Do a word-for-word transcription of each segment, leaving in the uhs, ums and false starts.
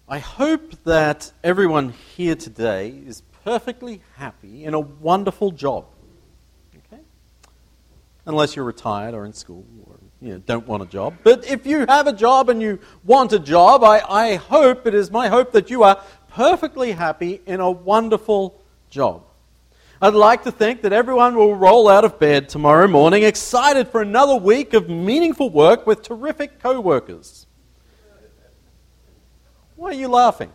I hope that everyone here today is perfectly happy in a wonderful job. Okay? Unless you're retired or in school or you know, don't want a job. But if you have a job and you want a job, I, I hope, it is my hope that you are perfectly happy in a wonderful job. I'd like to think that everyone will roll out of bed tomorrow morning excited for another week of meaningful work with terrific co-workers. Why are you laughing?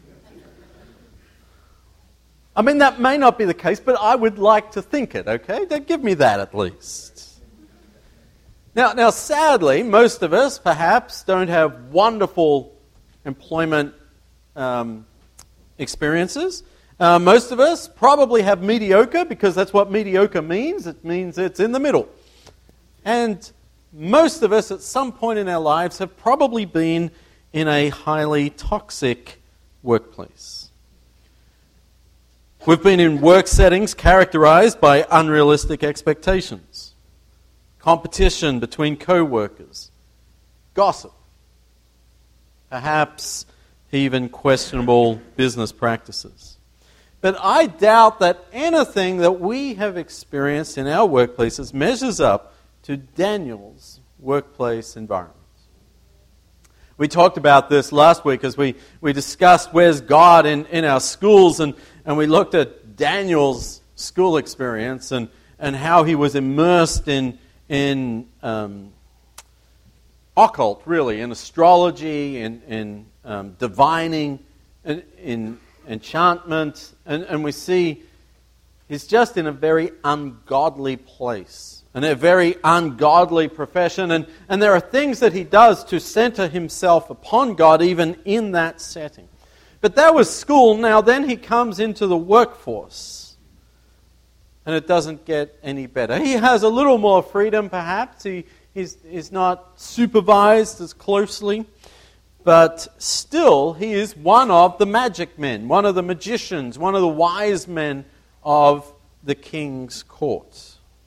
I mean, that may not be the case, but I would like to think it, okay? Don't give me that at least. Now, now, sadly, most of us perhaps don't have wonderful employment um, experiences. Uh, most of us probably have mediocre, because that's what mediocre means. It means it's in the middle. And most of us at some point in our lives have probably been in a highly toxic workplace. We've been in work settings characterized by unrealistic expectations, competition between co-workers, gossip, perhaps even questionable business practices. But I doubt that anything that we have experienced in our workplaces measures up to Daniel's workplace environment. We talked about this last week as we, we discussed where's God in, in our schools, and, and we looked at Daniel's school experience and, and how he was immersed in, in um, occult, really, in astrology, in, in um, divining, in, in enchantment, and, and we see he's just in a very ungodly place. And a very ungodly profession. And, and there are things that he does to center himself upon God even in that setting. But that was school. Now then he comes into the workforce. And it doesn't get any better. He has a little more freedom perhaps. He, he's, he's not supervised as closely. But still he is one of the magic men. One of the magicians. One of the wise men of the king's court.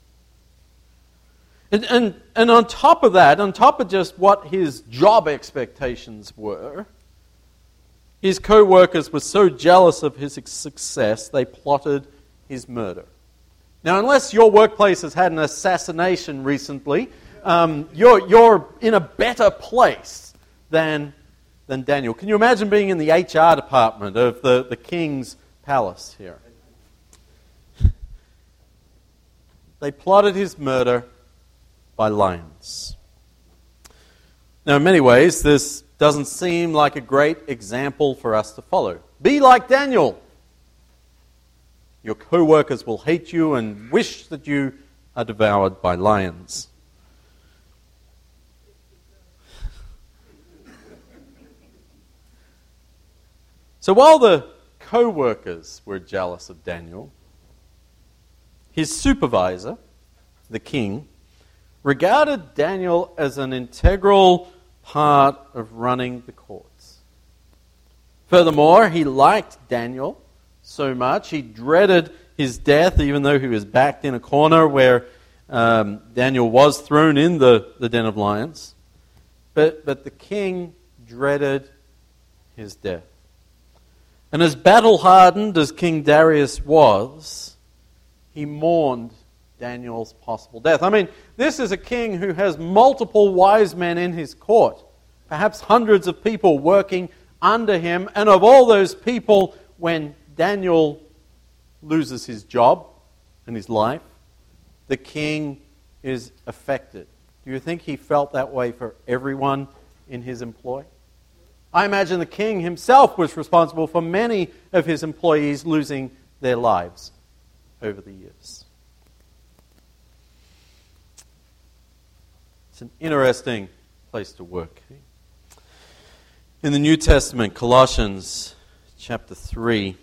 And, and, and on top of that, on top of just what his job expectations were, his co-workers were so jealous of his success, they plotted his murder. Now, unless your workplace has had an assassination recently, um, you're, you're in a better place than, than Daniel. Can you imagine being in the H R department of the, the king's palace here? They plotted his murder by lions. Now, in many ways, this doesn't seem like a great example for us to follow. Be like Daniel. Your co-workers will hate you and wish that you are devoured by lions. So while the co-workers were jealous of Daniel, his supervisor, the king, regarded Daniel as an integral part of running the courts. Furthermore, he liked Daniel so much, he dreaded his death, even though he was backed in a corner where um, Daniel was thrown in the, the den of lions. But, but the king dreaded his death. And as battle-hardened as King Darius was, he mourned Daniel's possible death. I mean, this is a king who has multiple wise men in his court, perhaps hundreds of people working under him, and of all those people, when Daniel loses his job and his life, the king is affected. Do you think he felt that way for everyone in his employ? I imagine the king himself was responsible for many of his employees losing their lives over the years. It's an interesting place to work. In the New Testament, Colossians chapter three,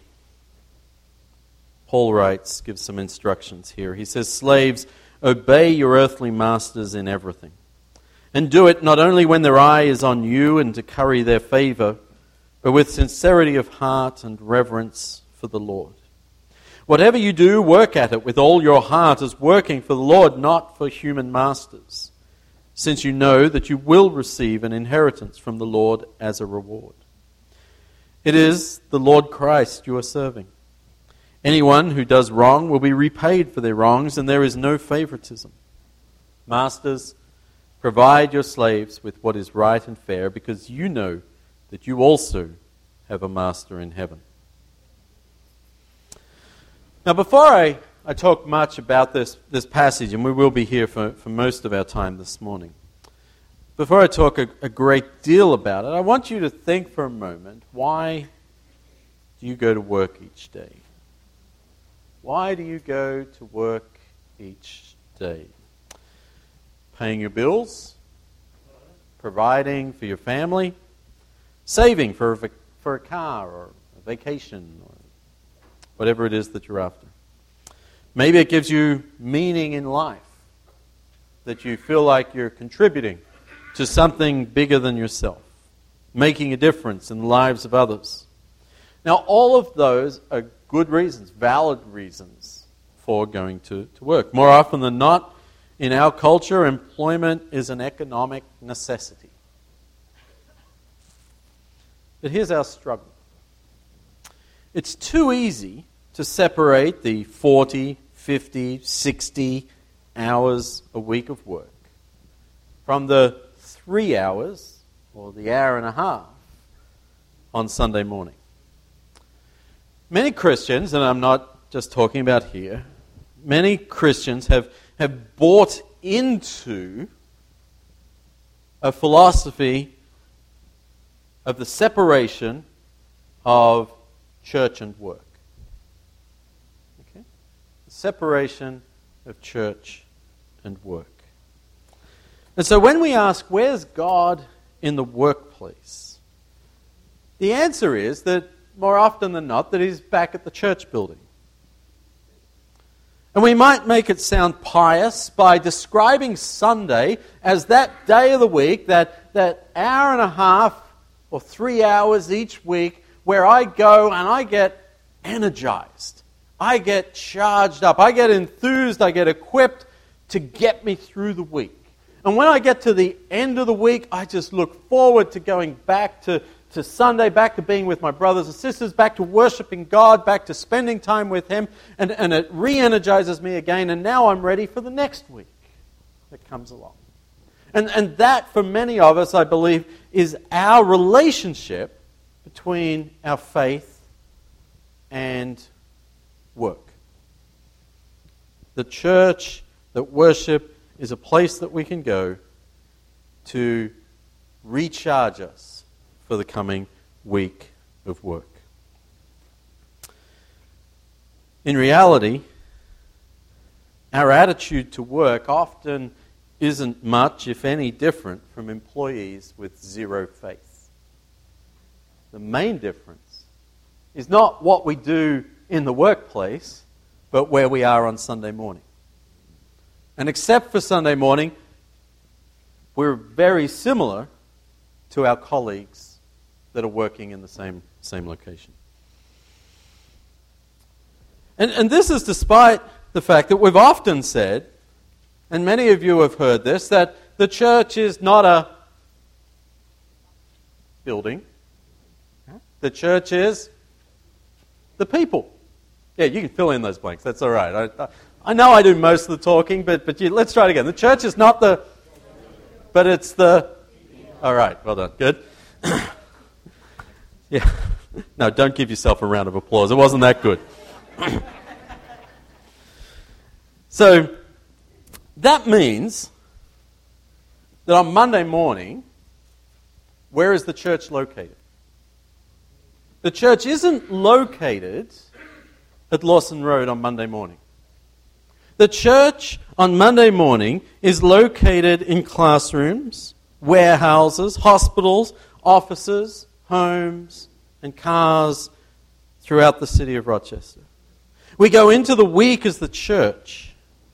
Paul writes, gives some instructions here. He says, "Slaves, obey your earthly masters in everything, and do it not only when their eye is on you and to curry their favor, but with sincerity of heart and reverence for the Lord. Whatever you do, work at it with all your heart as working for the Lord, not for human masters, since you know that you will receive an inheritance from the Lord as a reward. It is the Lord Christ you are serving. Anyone who does wrong will be repaid for their wrongs, and there is no favoritism. Masters, provide your slaves with what is right and fair, because you know that you also have a master in heaven. Now, before I, I talk much about this, this passage, and we will be here for, for most of our time this morning, before I talk a, a great deal about it, I want you to think for a moment, why do you go to work each day? Why do you go to work each day? Paying your bills, providing for your family, saving for a, vac- for a car or a vacation or whatever it is that you're after. Maybe it gives you meaning in life, that you feel like you're contributing to something bigger than yourself, making a difference in the lives of others. Now, all of those are good reasons, valid reasons for going to, to work. More often than not, in our culture, employment is an economic necessity. But here's our struggle. It's too easy to separate the forty, fifty, sixty hours a week of work from the three hours or the hour and a half on Sunday morning. Many Christians, and I'm not just talking about here, many Christians have, have bought into a philosophy of the separation of church and work. Okay? The separation of church and work. And so when we ask, where's God in the workplace? The answer is that more often than not, that He's back at the church building. And we might make it sound pious by describing Sunday as that day of the week, that, that hour and a half or three hours each week where I go and I get energized. I get charged up. I get enthused. I get equipped to get me through the week. And when I get to the end of the week, I just look forward to going back to, to Sunday, back to being with my brothers and sisters, back to worshiping God, back to spending time with Him, and, and it re-energizes me again, and now I'm ready for the next week that comes along. And, and that, for many of us, I believe, is our relationship between our faith and work. The church, that worship, is a place that we can go to recharge us for the coming week of work. In reality, our attitude to work often isn't much, if any, different from employees with zero faith. The main difference is not what we do in the workplace, but where we are on Sunday morning. And except for Sunday morning, we're very similar to our colleagues that are working in the same, same location. And, and this is despite the fact that we've often said, and many of you have heard this, that the church is not a building. The church is the people. Yeah, you can fill in those blanks. That's all right. I, I, I know I do most of the talking, but but you, let's try it again. The church is not the, but it's the. All right, well done. Good. Yeah. No, don't give yourself a round of applause. It wasn't that good. So that means that on Monday morning, where is the church located? The church isn't located at Lawson Road on Monday morning. The church on Monday morning is located in classrooms, warehouses, hospitals, offices, homes, and cars throughout the city of Rochester. We go into the week as the church,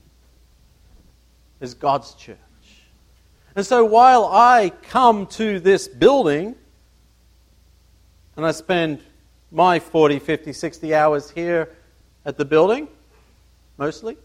as God's church. And so while I come to this building and I spend my forty, fifty, sixty hours here at the building, mostly,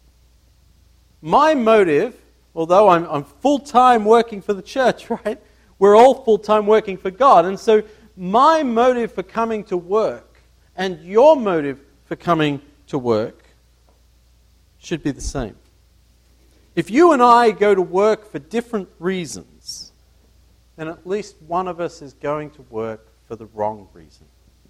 my motive, although I'm, I'm full-time working for the church, right? We're all full-time working for God. And so my motive for coming to work and your motive for coming to work should be the same. If you and I go to work for different reasons, then at least one of us is going to work for the wrong reason.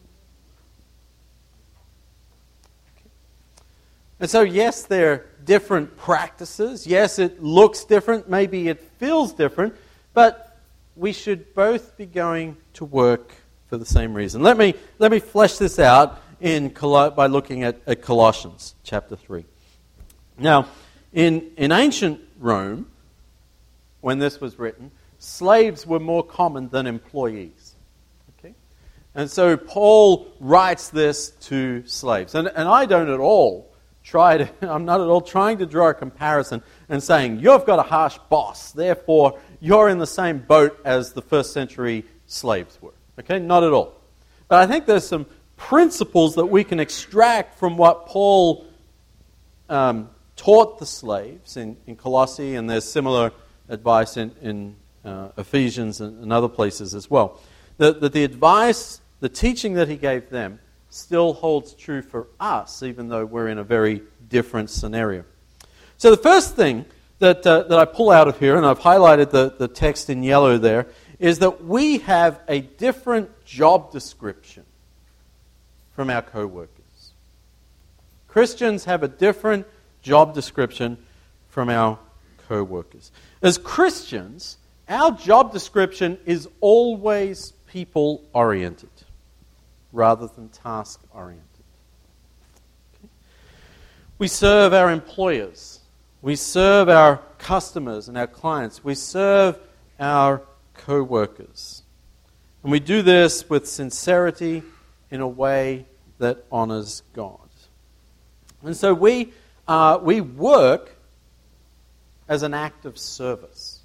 Okay. And so, yes, there are different practices. Yes, it looks different. Maybe it feels different. But we should both be going to work for the same reason. Let me, let me flesh this out in Col- by looking at, at Colossians chapter three. Now, in, in ancient Rome, when this was written, slaves were more common than employees. Okay? And so Paul writes this to slaves. And, and I don't at all try to, I'm not at all trying to draw a comparison and saying, you've got a harsh boss, therefore you're in the same boat as the first century slaves were. Okay? Not at all. But I think there's some principles that we can extract from what Paul um, taught the slaves in, in Colossae, and there's similar advice in, in uh, Ephesians and, and other places as well. That the, the advice, the teaching that he gave them still holds true for us, even though we're in a very different scenario. So the first thing that, uh, that I pull out of here, and I've highlighted the, the text in yellow there, is that we have a different job description from our co-workers. Christians have a different job description from our co-workers. As Christians, our job description is always people-oriented rather than task-oriented. Okay? We serve our employers. We serve our customers and our clients. We serve our co-workers. And we do this with sincerity in a way that honors God. And so we uh, we work as an act of service.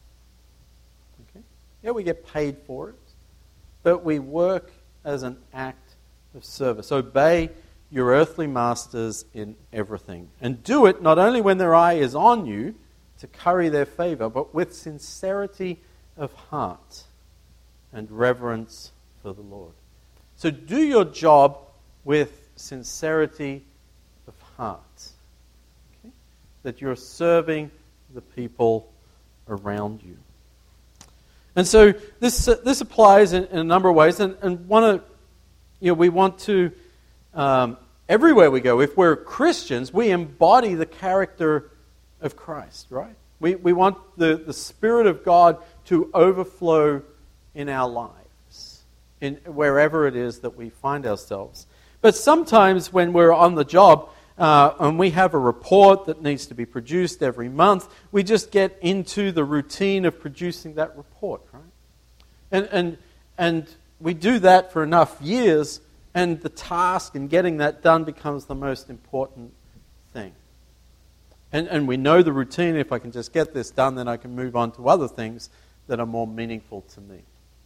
Okay? Yeah, we get paid for it, but we work as an act of service. Obey your earthly masters in everything. And do it not only when their eye is on you to curry their favor, but with sincerity of heart and reverence for the Lord. So do your job with sincerity of heart. Okay? That you're serving the people around you. And so this uh, this applies in, in a number of ways. And, and one of, you know, we want to, um, everywhere we go, if we're Christians, we embody the character of Christ, right? We, we want the, the Spirit of God to overflow in our lives, in wherever it is that we find ourselves. But sometimes when we're on the job uh, and we have a report that needs to be produced every month, we just get into the routine of producing that report, right? And and and we do that for enough years, and the task in getting that done becomes the most important thing. And and we know the routine. If I can just get this done, then I can move on to other things that are more meaningful to me.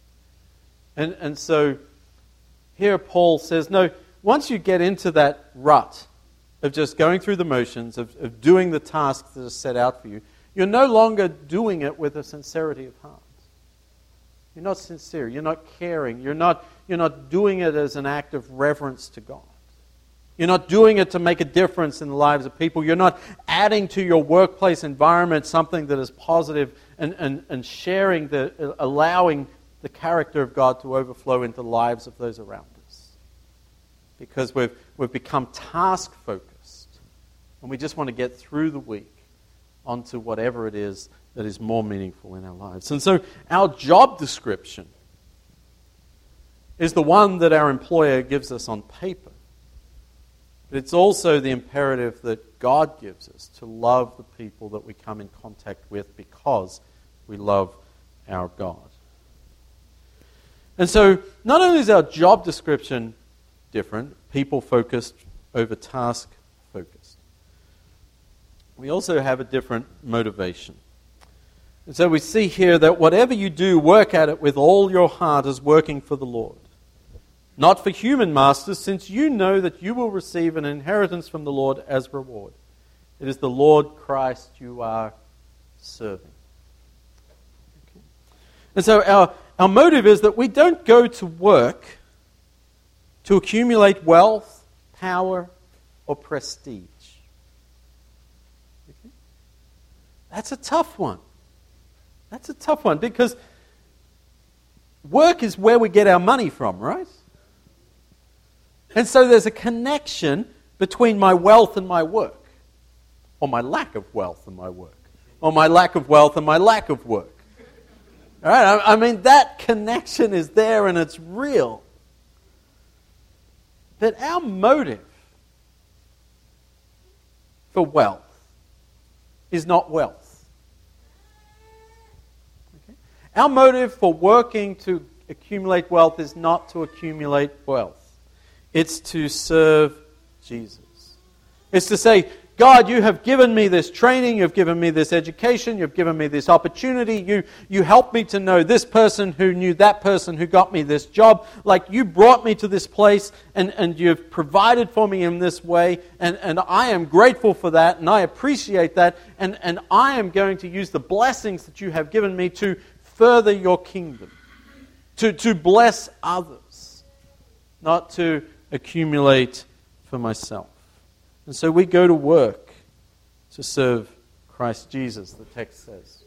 And and so here Paul says, no, once you get into that rut of just going through the motions, of, of doing the tasks that are set out for you, you're no longer doing it with a sincerity of heart. You're not sincere. You're not caring. You're not, you're not doing it as an act of reverence to God. You're not doing it to make a difference in the lives of people. You're not adding to your workplace environment something that is positive and, and, and sharing, the, allowing the character of God to overflow into the lives of those around us. Because we've, we've become task-focused, and we just want to get through the week onto whatever it is that is more meaningful in our lives. And so our job description is the one that our employer gives us on paper. But it's also the imperative that God gives us to love the people that we come in contact with because we love our God. And so not only is our job description different, people-focused over task-focused, we also have a different motivation. And so we see here that whatever you do, work at it with all your heart as working for the Lord. Not for human masters, since you know that you will receive an inheritance from the Lord as reward. It is the Lord Christ you are serving. Okay. And so our, Our motive is that we don't go to work to accumulate wealth, power, or prestige. Okay? That's a tough one. That's a tough one because work is where we get our money from, right? And so there's a connection between my wealth and my work, or my lack of wealth and my work, or my lack of wealth and my lack of work. All right? I, I mean, that connection is there and it's real. But our motive for wealth is not wealth. Okay? Our motive for working to accumulate wealth is not to accumulate wealth. It's to serve Jesus. It's to say, God, you have given me this training, you've given me this education, you've given me this opportunity, you, you helped me to know this person who knew that person who got me this job. Like, you brought me to this place and, and you've provided for me in this way, and, and I am grateful for that, and I appreciate that, and, and I am going to use the blessings that you have given me to further your kingdom, to, to bless others, not to accumulate for myself. And so we go to work to serve Christ Jesus, the text says.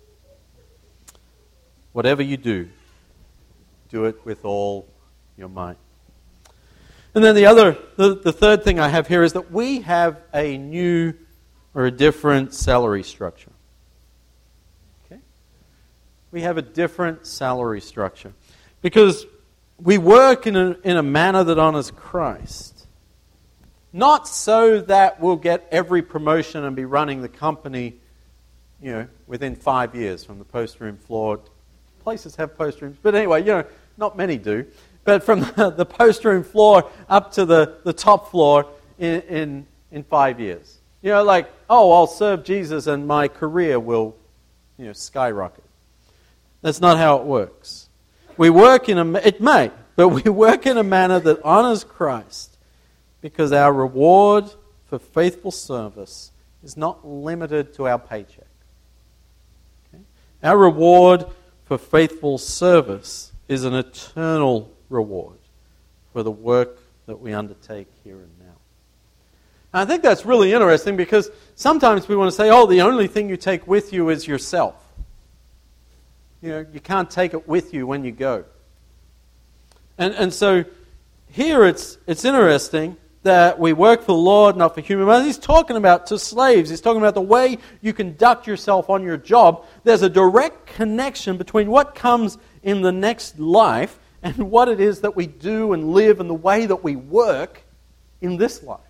Whatever you do, do it with all your might. And then the other, the, the third thing I have here is that we have a new or a different salary structure. Okay? We have a different salary structure. Because we work in a, in a manner that honors Christ. Not so that we'll get every promotion and be running the company, you know, within five years from the post room floor. Places have post rooms, but anyway, you know, not many do. But from the, the post room floor up to the, the top floor in, in in five years. You know, like, oh, I'll serve Jesus and my career will, you know, skyrocket. That's not how it works. We work in a, it may, but we work in a manner that honors Christ. Because our reward for faithful service is not limited to our paycheck. Okay? Our reward for faithful service is an eternal reward for the work that we undertake here and now. And I think that's really interesting because sometimes we want to say, oh, the only thing you take with you is yourself. You know, you can't take it with you when you go. And and so here it's it's interesting that we work for the Lord, not for human. But he's talking about to slaves. He's talking about the way you conduct yourself on your job. There's a direct connection between what comes in the next life and what it is that we do and live and the way that we work in this life.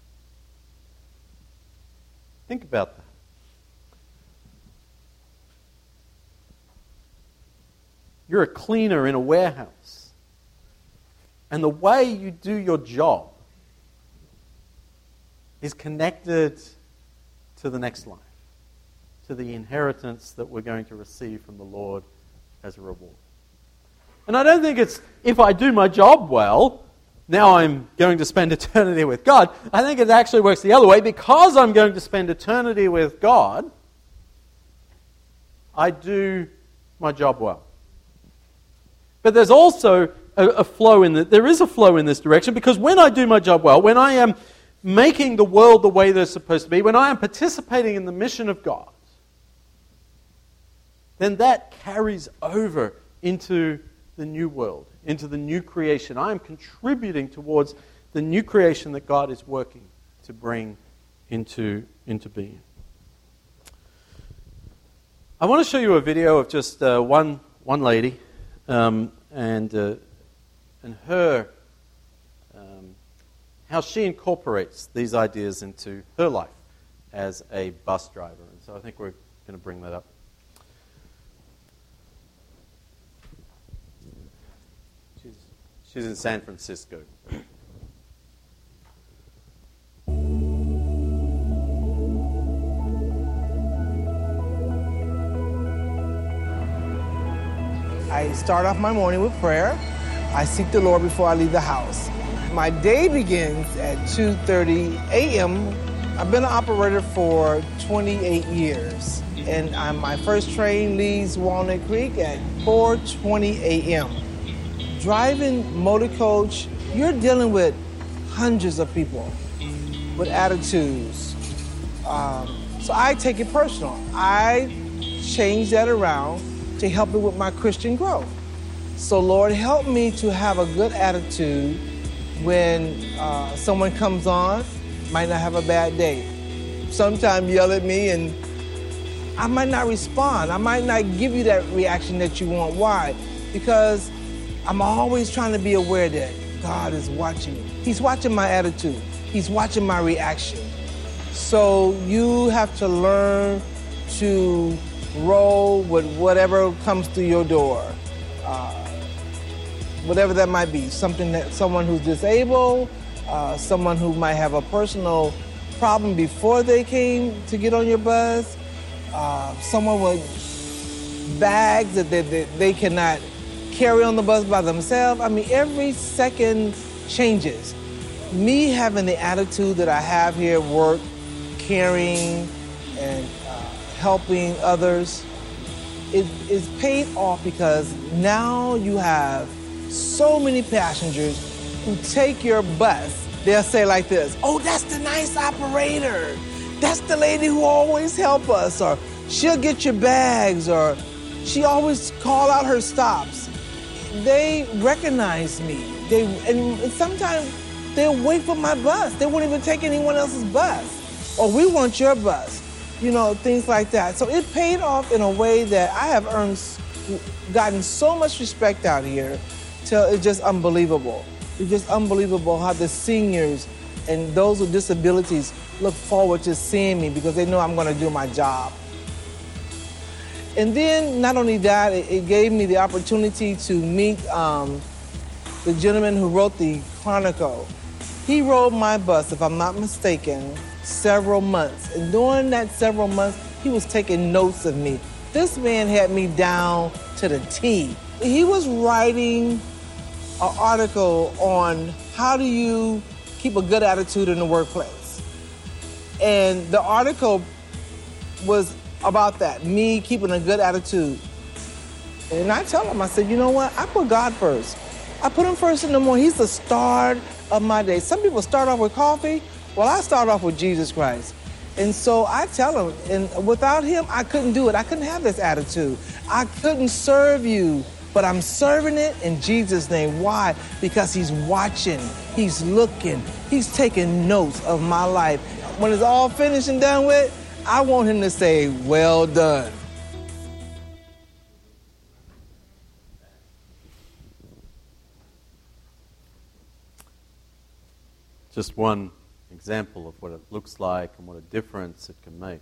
Think about that. You're a cleaner in a warehouse. And the way you do your job is connected to the next life, to the inheritance that we're going to receive from the Lord as a reward. And I don't think it's, if I do my job well, now I'm going to spend eternity with God. I think it actually works the other way. Because I'm going to spend eternity with God, I do my job well. But there's also a, a flow in the, there is a flow in this direction, because when I do my job well, when I am making the world the way they're supposed to be, when I am participating in the mission of God, then that carries over into the new world, into the new creation. I am contributing towards the new creation that God is working to bring into, into being. I want to show you a video of just uh, one one lady um, and uh, and her um, how she incorporates these ideas into her life as a bus driver. And so I think we're going to bring that up. She's she's in San Francisco. I start off my morning with prayer. I seek the Lord before I leave the house. My day begins at two thirty a.m. I've been an operator for twenty-eight years, and I'm, my first train leaves Walnut Creek at four twenty a.m. Driving motor coach, you're dealing with hundreds of people with attitudes. Um, so I take it personal. I change that around to help me with my Christian growth. So Lord, help me to have a good attitude when uh, someone comes on, might not have a bad day. Sometimes yell at me and I might not respond. I might not give you that reaction that you want. Why? Because I'm always trying to be aware that God is watching me. He's watching my attitude. He's watching my reaction. So you have to learn to roll with whatever comes through your door. Uh, whatever that might be. Something that someone who's disabled, uh, someone who might have a personal problem before they came to get on your bus, uh, someone with bags that they, that they cannot carry on the bus by themselves. I mean, every second changes. Me having the attitude that I have here at work, caring and uh, helping others, it is paid off because now you have so many passengers who take your bus. They'll say like this, oh, that's the nice operator. That's the lady who always help us. Or she'll get your bags, or she always call out her stops. They recognize me. They and, and sometimes they'll wait for my bus. They won't even take anyone else's bus. Or we want your bus. You know, things like that. So it paid off in a way that I have earned, gotten so much respect out here till it's just unbelievable. It's just unbelievable how the seniors and those with disabilities look forward to seeing me because they know I'm going to do my job. And then not only that, it, it gave me the opportunity to meet um, the gentleman who wrote the Chronicle. He rode my bus, if I'm not mistaken, several months. And during that several months, he was taking notes of me. This man had me down to the T. He was writing an article on how do you keep a good attitude in the workplace. And the article was about that, me keeping a good attitude. And I tell him, I said, you know what? I put God first. I put him first in the morning. He's the start of my day. Some people start off with coffee. Well, I start off with Jesus Christ. And so I tell him, and without him, I couldn't do it. I couldn't have this attitude. I couldn't serve you, but I'm serving it in Jesus' name. Why? Because he's watching, he's looking, he's taking notes of my life. When it's all finished and done with, I want him to say, well done. Just one example of what it looks like and what a difference it can make.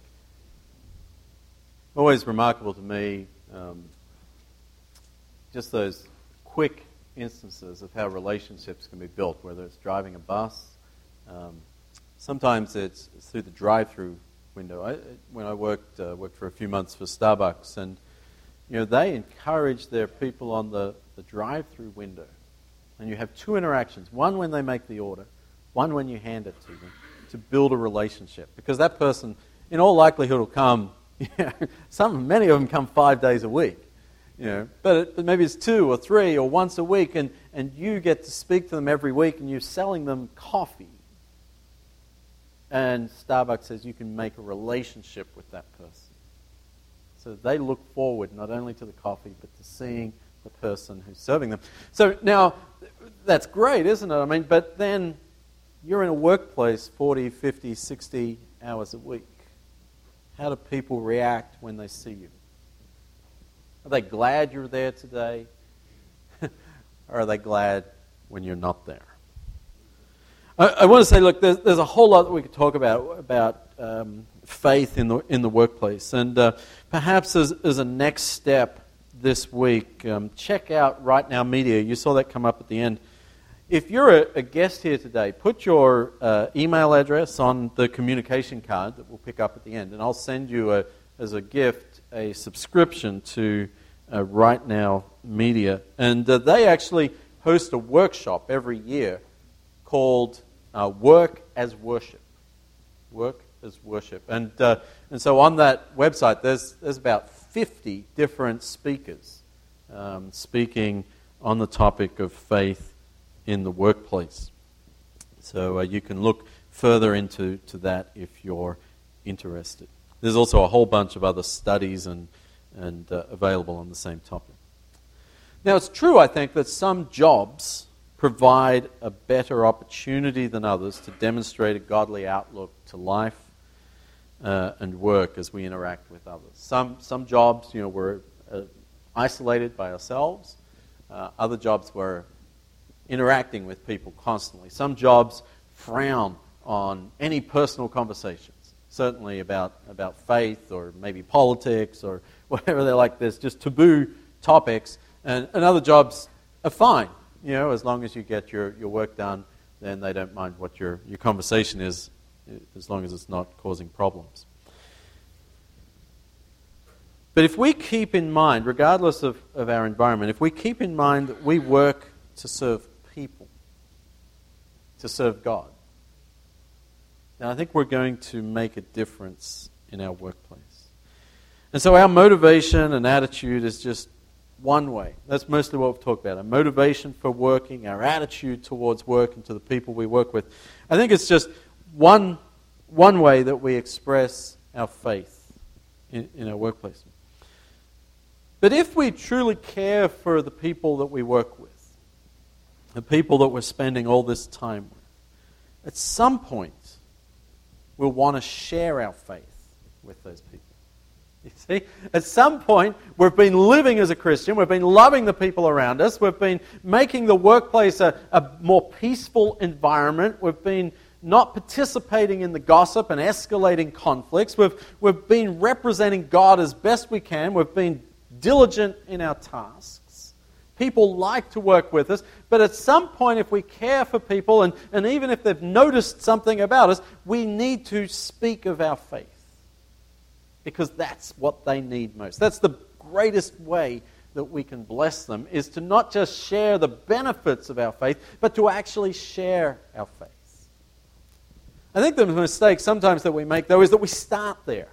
Always remarkable to me, um, just those quick instances of how relationships can be built, whether it's driving a bus. Um, sometimes it's, it's through the drive-through window. I, when I worked uh, worked for a few months for Starbucks, and you know they encourage their people on the, the drive-through window, and you have two interactions: one when they make the order, one when you hand it to them, to build a relationship. Because that person, in all likelihood, will come. You know, some, many of them come five days a week. You know, but, it, but maybe it's two or three or once a week, and, and you get to speak to them every week, and you're selling them coffee. And Starbucks says you can make a relationship with that person. So they look forward not only to the coffee, but to seeing the person who's serving them. So now, that's great, isn't it? I mean, but then you're in a workplace forty, fifty, sixty hours a week. How do people react when they see you? Are they glad you're there today? Or are they glad when you're not there? I, I want to say, look, there's, there's a whole lot that we could talk about, about um, faith in the in the workplace. And uh, perhaps as, as a next step this week, um, check out Right Now Media. You saw that come up at the end. If you're a, a guest here today, put your uh, email address on the communication card that we'll pick up at the end, and I'll send you a, as a gift a subscription to uh, Right Now Media. And uh, they actually host a workshop every year called uh, Work as Worship. Work as worship. And uh, and so on that website, there's there's about fifty different speakers um, speaking on the topic of faith in the workplace. So uh, you can look further into to that if you're interested. There's also a whole bunch of other studies and and uh, available on the same topic. Now, it's true, I think, that some jobs provide a better opportunity than others to demonstrate a godly outlook to life uh, and work as we interact with others. Some some jobs, you know, we're uh, isolated by ourselves. Uh, other jobs we're interacting with people constantly. Some jobs frown on any personal conversations, certainly about, about faith or maybe politics or whatever they're like. There's just taboo topics. And, and other jobs are fine, you know, as long as you get your, your work done, then they don't mind what your, your conversation is, as long as it's not causing problems. But if we keep in mind, regardless of, of our environment, if we keep in mind that we work to serve people, to serve God, then I think we're going to make a difference in our workplace. And so our motivation and attitude is just one way. That's mostly what we've talked about. Our motivation for working, our attitude towards work and to the people we work with. I think it's just one, one way that we express our faith in, in our workplace. But if we truly care for the people that we work with, the people that we're spending all this time with, at some point we'll want to share our faith with those people. You see, at some point, we've been living as a Christian, we've been loving the people around us, we've been making the workplace a, a more peaceful environment, we've been not participating in the gossip and escalating conflicts, we've, we've been representing God as best we can, we've been diligent in our tasks. People like to work with us, but at some point, if we care for people, and, and even if they've noticed something about us, we need to speak of our faith. Because that's what they need most. That's the greatest way that we can bless them, is to not just share the benefits of our faith, but to actually share our faith. I think the mistake sometimes that we make, though, is that we start there.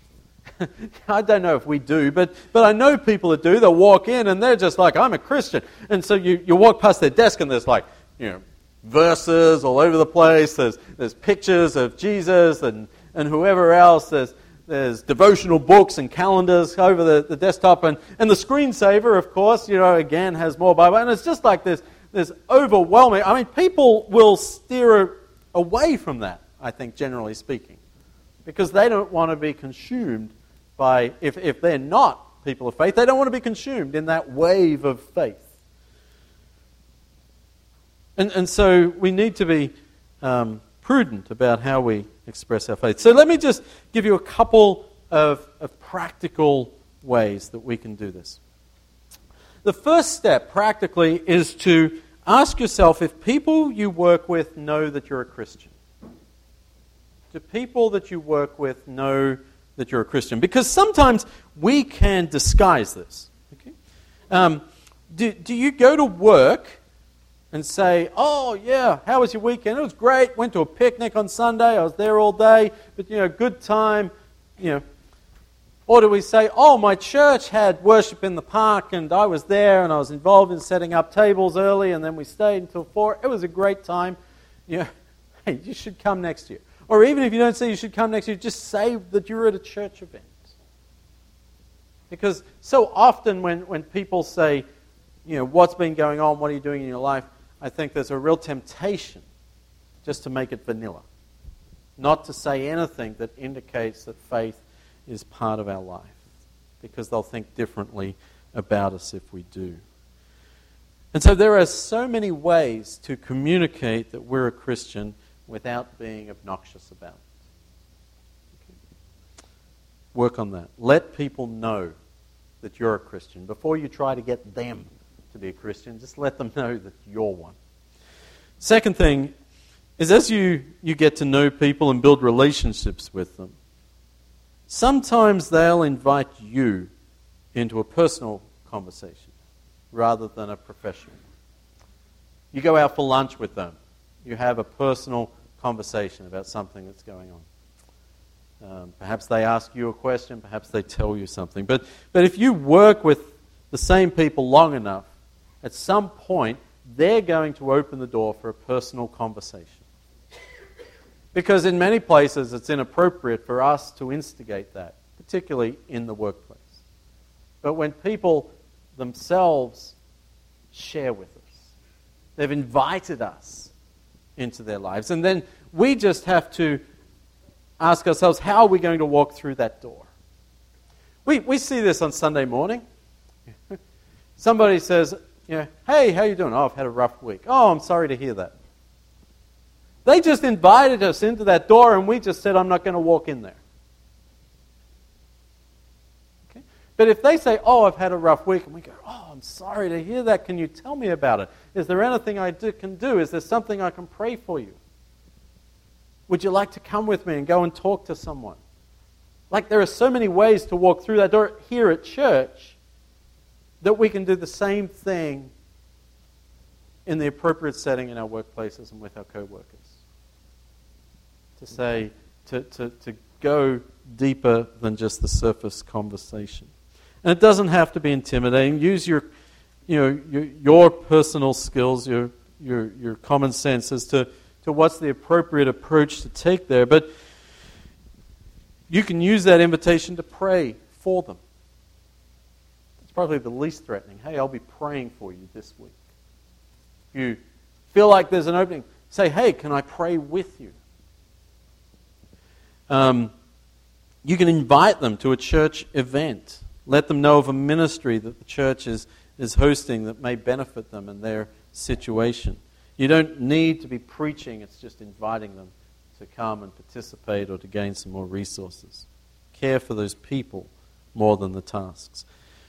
I don't know if we do, but, but I know people that do. They'll walk in and they're just like, I'm a Christian. And so you, you walk past their desk and there's like, you know, verses all over the place. There's, there's pictures of Jesus and, and whoever else. There's There's devotional books and calendars over the, the desktop. And, and the screensaver, of course, you know, again, has more Bible. And it's just like this, this overwhelming. I mean, people will steer away from that, I think, generally speaking. Because they don't want to be consumed by, if, if they're not people of faith, they don't want to be consumed in that wave of faith. And, and so we need to be um, prudent about how we express our faith. So let me just give you a couple of, of practical ways that we can do this. The first step, practically, is to ask yourself if people you work with know that you're a Christian. Do people that you work with know that you're a Christian? Because sometimes we can disguise this. Okay? Um, do, do you go to work and say, oh, yeah, how was your weekend? It was great. Went to a picnic on Sunday. I was there all day. But, you know, good time. You know. Or do we say, oh, my church had worship in the park and I was there and I was involved in setting up tables early and then we stayed until four. It was a great time. You know, hey, you should come next year. Or even if you don't say you should come next year, just say that you were at a church event. Because so often when, when people say, you know, what's been going on, what are you doing in your life, I think there's a real temptation just to make it vanilla. Not to say anything that indicates that faith is part of our life. Because they'll think differently about us if we do. And so there are so many ways to communicate that we're a Christian without being obnoxious about it. Okay. Work on that. Let people know that you're a Christian. Before you try to get them to be a Christian, just let them know that you're one. Second thing is as you, you get to know people and build relationships with them, sometimes they'll invite you into a personal conversation rather than a professional. You go out for lunch with them. You have a personal conversation about something that's going on. Um, perhaps they ask you a question, perhaps they tell you something. But, but if you work with the same people long enough, at some point, they're going to open the door for a personal conversation. Because in many places, it's inappropriate for us to instigate that, particularly in the workplace. But when people themselves share with us, they've invited us into their lives. And then we just have to ask ourselves, how are we going to walk through that door? We we see this on Sunday morning. Somebody says, you know, hey, how you doing? Oh, I've had a rough week. Oh, I'm sorry to hear that. They just invited us into that door and we just said, I'm not going to walk in there. Okay? But if they say, oh, I've had a rough week, and we go, oh, I'm sorry to hear that. Can you tell me about it? Is there anything I do, can do? Is there something I can pray for you? Would you like to come with me and go and talk to someone? Like, there are so many ways to walk through that door here at church that we can do the same thing in the appropriate setting in our workplaces and with our co-workers. To say, to, to, to go deeper than just the surface conversation. And it doesn't have to be intimidating. Use your, you know, your, your personal skills, your, your, your common sense as to, to what's the appropriate approach to take there. But you can use that invitation to pray for them. It's probably the least threatening. Hey, I'll be praying for you this week. If you feel like there's an opening, say, hey, can I pray with you? Um, you can invite them to a church event. Let them know of a ministry that the church is, is hosting that may benefit them in their situation. You don't need to be preaching, it's just inviting them to come and participate or to gain some more resources. Care for those people more than the tasks.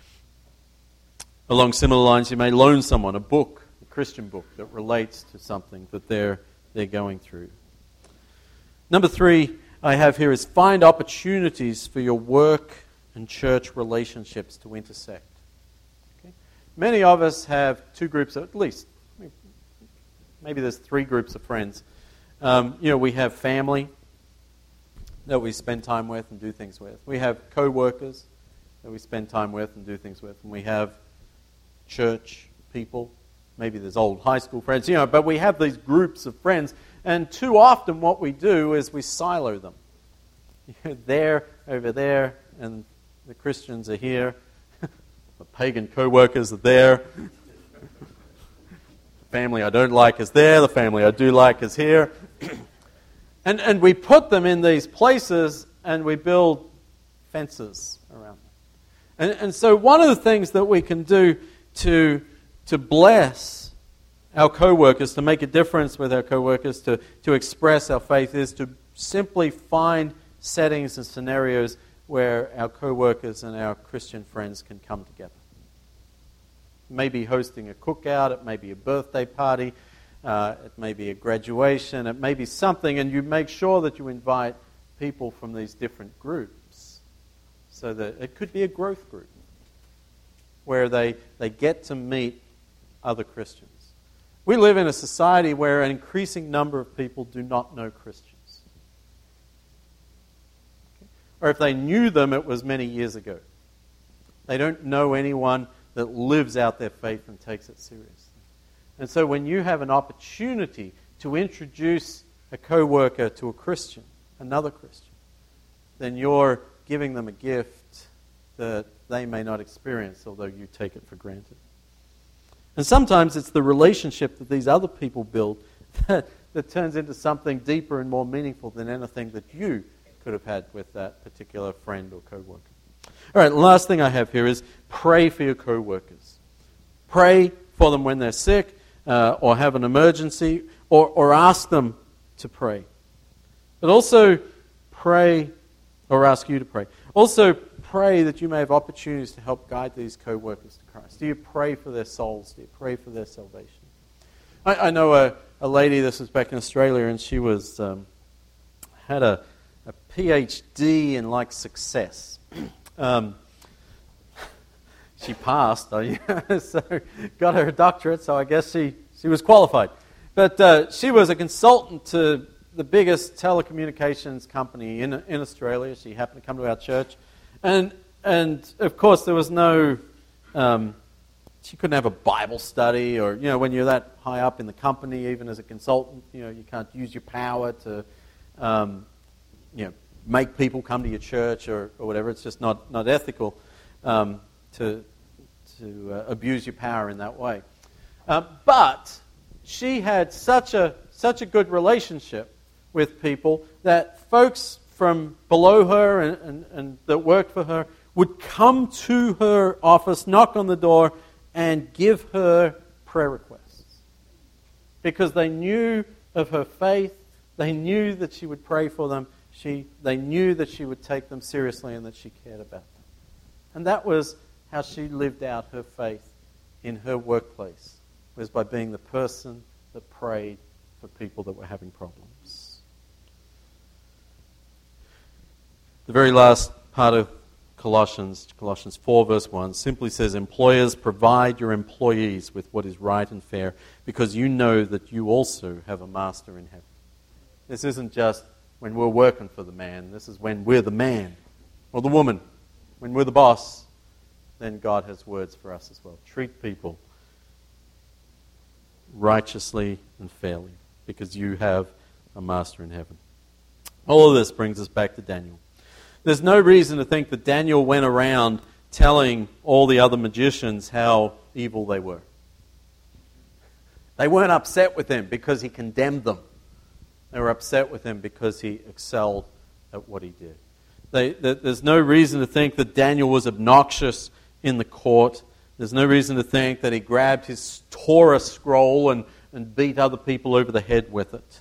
Along similar lines, you may loan someone a book, a Christian book, that relates to something that they're, they're going through. Number three I have here is find opportunities for your work and church relationships to intersect. Okay? Many of us have two groups, at least, maybe there's three groups of friends. Um, you know, we have family that we spend time with and do things with. We have co-workers that we spend time with and do things with. And we have church people. Maybe there's old high school friends, you know, but we have these groups of friends. And too often what we do is we silo them. You're there, over there, and the Christians are here. The pagan co-workers are there. The family I don't like is there. The family I do like is here. and and we put them in these places and we build fences around them. And, and so one of the things that we can do to, to bless our co-workers, to make a difference with our co-workers, to, to express our faith, is to simply find settings and scenarios where our co-workers and our Christian friends can come together. It may be hosting a cookout, it may be a birthday party, uh, it may be a graduation, it may be something, and you make sure that you invite people from these different groups so that it could be a growth group where they, they get to meet other Christians. We live in a society where an increasing number of people do not know Christians. Okay? Or if they knew them, it was many years ago. They don't know anyone that lives out their faith and takes it seriously. And so when you have an opportunity to introduce a co-worker to a Christian, another Christian, then you're giving them a gift that they may not experience, although you take it for granted. And sometimes it's the relationship that these other people build that, that turns into something deeper and more meaningful than anything that you could have had with that particular friend or co-worker. All right, the last thing I have here is pray for your co-workers. Pray for them when they're sick uh, or have an emergency, or, or ask them to pray. But also pray, or ask you to pray. Also pray that you may have opportunities to help guide these co-workers to Christ. Do you pray for their souls? Do you pray for their salvation? I, I know a, a lady, this was back in Australia, and she was um, had a, a P H D in like success. Um, she passed, so got her doctorate, so I guess she, she was qualified. But uh, she was a consultant to the biggest telecommunications company in in Australia. She happened to come to our church. And, and of course, there was no... Um, she couldn't have a Bible study, or, you know, when you're that high up in the company, even as a consultant, you know, you can't use your power to, um, you know, make people come to your church or, or whatever. It's just not, not ethical um, to, to uh, abuse your power in that way. Uh, but she had such a such a good relationship with people that folks from below her and, and, and that worked for her would come to her office, knock on the door, and give her prayer requests. Because they knew of her faith, they knew that she would pray for them, she, they knew that she would take them seriously and that she cared about them. And that was how she lived out her faith in her workplace, was by being the person that prayed for people that were having problems. The very last part of Colossians, Colossians four verse one, simply says, employers, provide your employees with what is right and fair, because you know that you also have a master in heaven. This isn't just when we're working for the man. This is when we're the man or the woman. When we're the boss, then God has words for us as well. Treat people righteously and fairly, because you have a master in heaven. All of this brings us back to Daniel. There's no reason to think that Daniel went around telling all the other magicians how evil they were. They weren't upset with him because he condemned them. They were upset with him because he excelled at what he did. They, there's no reason to think that Daniel was obnoxious in the court. There's no reason to think that he grabbed his Torah scroll and, and beat other people over the head with it.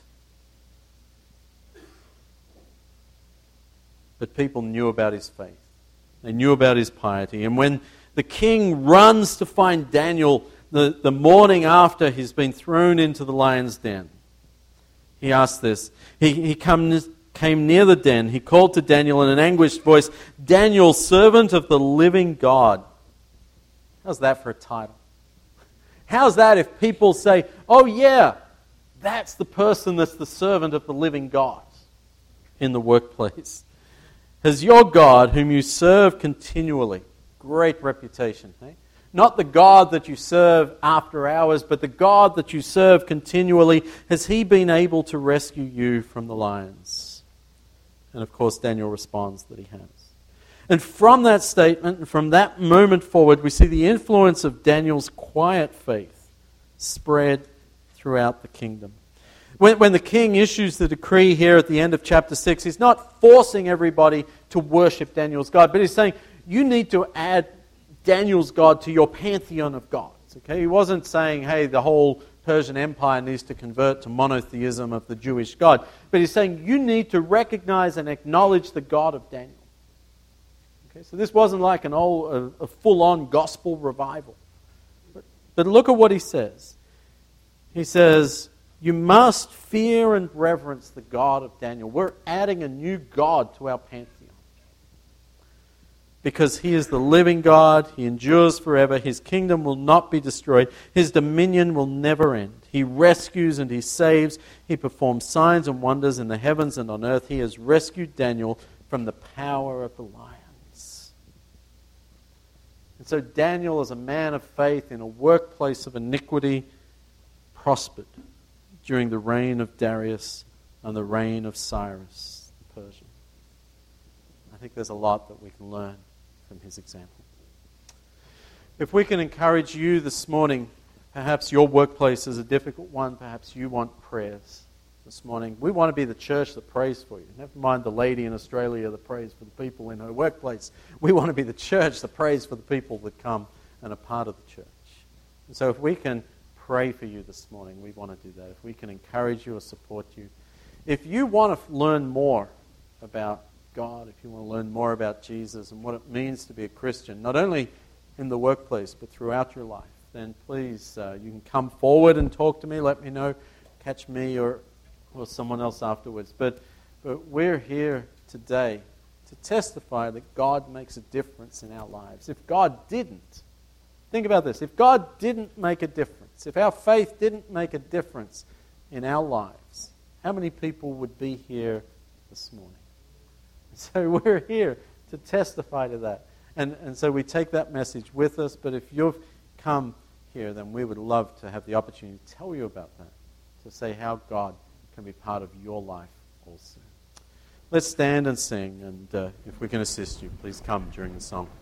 But people knew about his faith. They knew about his piety. And when the king runs to find Daniel the, the morning after he's been thrown into the lion's den, he asks this. He, he comes, came near the den. He called to Daniel in an anguished voice, Daniel, servant of the living God. How's that for a title? How's that if people say, oh yeah, that's the person that's the servant of the living God in the workplace? Has your God, whom you serve continually, great reputation, eh? Not the God that you serve after hours, but the God that you serve continually, has he been able to rescue you from the lions? And of course Daniel responds that he has. And from that statement, and from that moment forward, we see the influence of Daniel's quiet faith spread throughout the kingdom. When, when the king issues the decree here at the end of chapter six, he's not forcing everybody to worship Daniel's God, but he's saying, you need to add Daniel's God to your pantheon of gods. Okay? He wasn't saying, hey, the whole Persian Empire needs to convert to monotheism of the Jewish God. But he's saying, you need to recognize and acknowledge the God of Daniel. Okay? So this wasn't like an old, a, a full-on gospel revival. But, but look at what he says. He says, you must fear and reverence the God of Daniel. We're adding a new God to our pantheon. Because he is the living God, he endures forever, his kingdom will not be destroyed, his dominion will never end. He rescues and he saves, he performs signs and wonders in the heavens and on earth. He has rescued Daniel from the power of the lions. And so Daniel, as a man of faith in a workplace of iniquity, prospered during the reign of Darius and the reign of Cyrus the Persian. I think there's a lot that we can learn from his example. If we can encourage you this morning, perhaps your workplace is a difficult one, perhaps you want prayers this morning. We want to be the church that prays for you. Never mind the lady in Australia that prays for the people in her workplace. We want to be the church that prays for the people that come and are part of the church. And so if we can pray for you this morning, we want to do that. If we can encourage you or support you. If you want to learn more about God, if you want to learn more about Jesus and what it means to be a Christian, not only in the workplace but throughout your life, then please, uh, you can come forward and talk to me, let me know, catch me or, or someone else afterwards. But, but we're here today to testify that God makes a difference in our lives. If God didn't, think about this, if God didn't make a difference, if our faith didn't make a difference in our lives, how many people would be here this morning? So we're here to testify to that. And, and so we take that message with us, but if you've come here, then we would love to have the opportunity to tell you about that, to say how God can be part of your life also. Let's stand and sing, and uh, if we can assist you, please come during the song.